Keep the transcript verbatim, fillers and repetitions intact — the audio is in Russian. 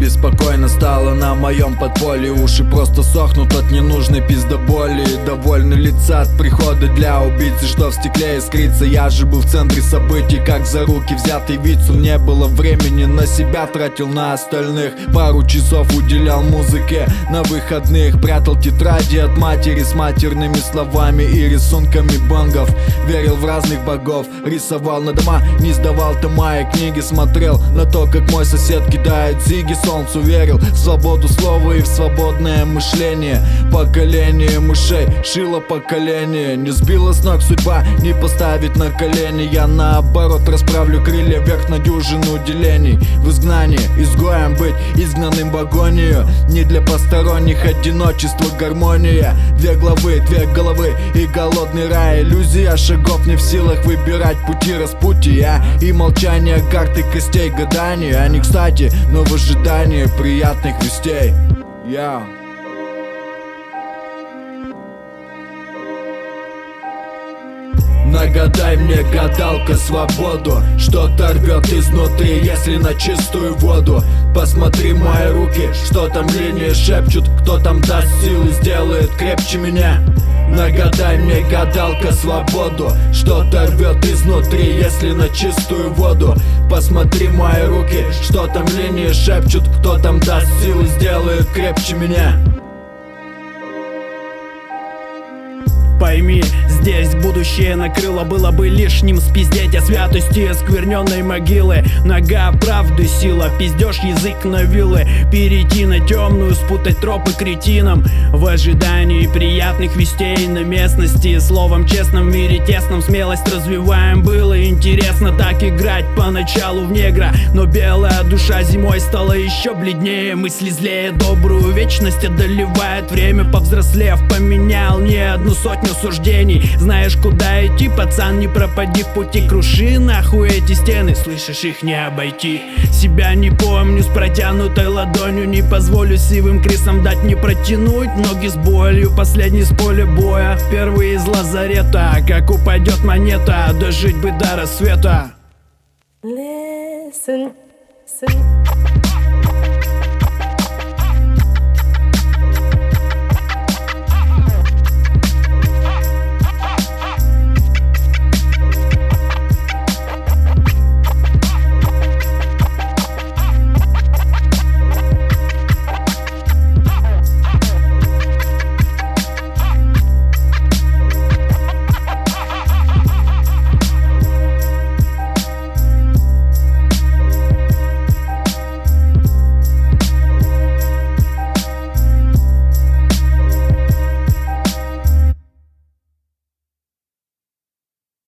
беспокойно стало на моем подполье. Уши просто сохнут от ненужной пиздоболи. Довольны лица от прихода для убийцы, что в стекле искрится. Я же был в центре событий, как за руки взятый вицу. Не было времени на себя, тратил на остальных. Пару часов уделял музыке на выходных. Прятал тетради от матери с матерными словами и рисунками бонгов. Верил в разных богов, рисовал на дома, не сдавал тома и книги. Смотрел на то, как мой сосед кидает зиги. Солнцу верил в свободу слова и в свободное мышление. Поколение мышей шило поколение. Не сбила с ног судьба, не поставить на колени. Я наоборот расправлю крылья вверх на дюжину делений. В изгнании, изгоем быть, изгнанным в агонию. Не для посторонних одиночество, гармония. Две главы, две головы и голодный рай. Иллюзия шагов, не в силах выбирать пути распутия. И молчание карты костей гадания. Они кстати, но в ожидании приятных вестей. Я Нагадай мне, гадалка, свободу, что-то рвет изнутри, если на чистую воду. Посмотри мои руки, что там линии шепчут. Кто там даст силы, сделает крепче меня. Нагадай мне, гадалка, свободу, что-то рвет изнутри, если на чистую воду. Посмотри мои руки, что там линии шепчут. Кто там даст силы, сделает крепче меня. Пойми, здесь будущее накрыло. Было бы лишним спиздеть о святости оскверненной могилы. Нога правды сила, пиздешь язык на вилы. Перейти на темную, спутать тропы кретинам. В ожидании приятных вестей на местности. Словом честном, в мире тесном смелость развиваем. Было интересно так играть поначалу в негра. Но белая душа зимой стала еще бледнее. Мысли злее, добрую вечность одолевает время. Повзрослев, поменял не одну сотню суждений. Знаешь, куда идти, пацан, не пропади в пути. Круши нахуй эти стены, слышишь, их не обойти. Себя не помню с протянутой ладонью. Не позволю сивым крисам дать не протянуть ноги с болью. Последний с поля боя, впервые из лазарета. Как упадет монета, дожить бы до рассвета. Listen, listen.